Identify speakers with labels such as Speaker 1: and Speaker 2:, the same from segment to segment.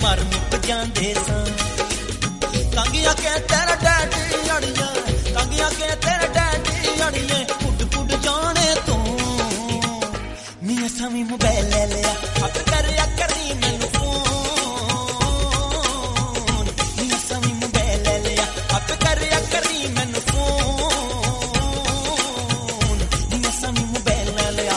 Speaker 1: मर मुक जांदे सां तंगिया के तेरा डैडी अड़िए तंगिया के तेरा डैडी अड़िए उड उड जाने तू नी असां भी मोबाइल ले लिया हक करिया करी मैनू फोन नी असां भी मोबाइल ले लिया हक करिया करी मैनू फोन नी असां भी मोबाइल ले लिया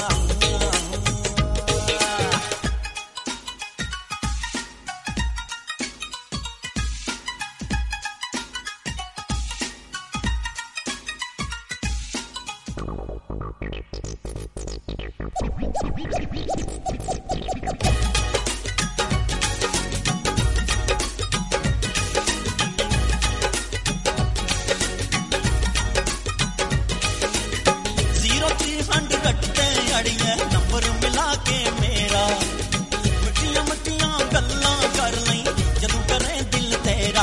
Speaker 1: नंबर मिला के मेरा मिठिया मिठिया गल्लां कर लई जदों करे दिल तेरा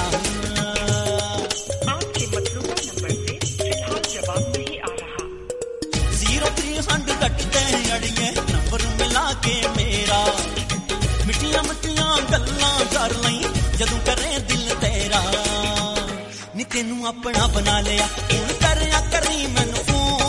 Speaker 2: आपके मतलूबा नंबर से फिलहाल जवाब नहीं आ रहा
Speaker 1: 0300 कटते अड़िए नंबर मिला के मेरा मिठिया मिठिया गल्लां कर लई जदों करे दिल तेरा नी तेनू अपना बना लिया हुण करया करी मैनू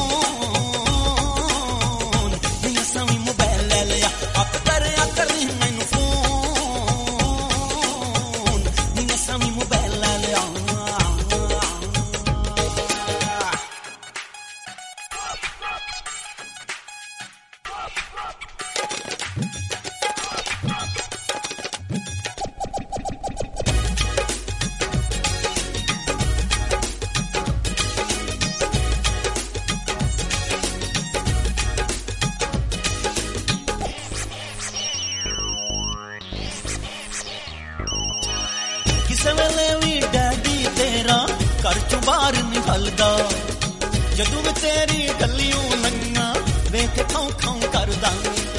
Speaker 1: किसे वेले भी डैडी तेरा घर चों बाहर निकलदा जदों मैं तेरी गलियों लंघा वेख खाऊं खाऊं करदा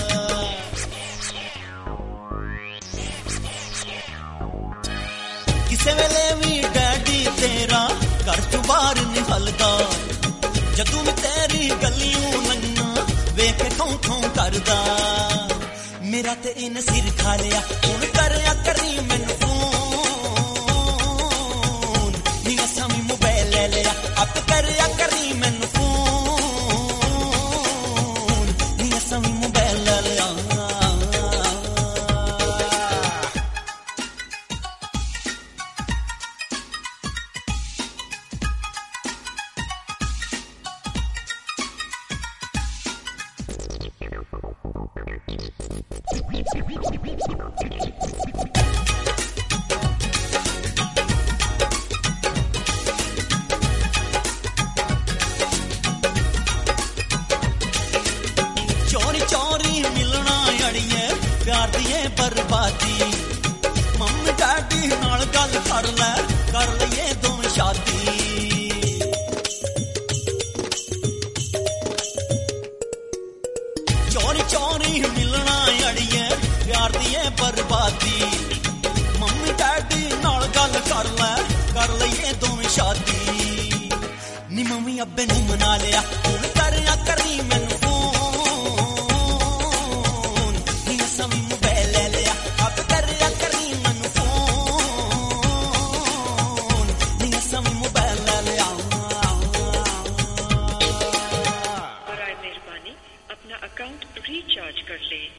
Speaker 1: किसे वेले भी डैडी तेरा घर चों बाहर निकलदा जदों मैं तेरी गलियों लंघा वेख खाऊं खाऊं करदा मेरा ते इन सिर खा लिया हुण करया करी मैनू आप करया करी मैनू फोन नी असां भी मोबाइल ले लिया चोरी चोरी मिलना अड़िए प्यार दी बर्बादी मम्मी डैडी नाल गल कर लईए दोवें शादी चोरी चोरी मिलना अड़िए प्यार दी बर्बादी मम्मी डैडी नाल गल कर लईए दोवें शादी नी मम्मी अब्बे नू मना लिया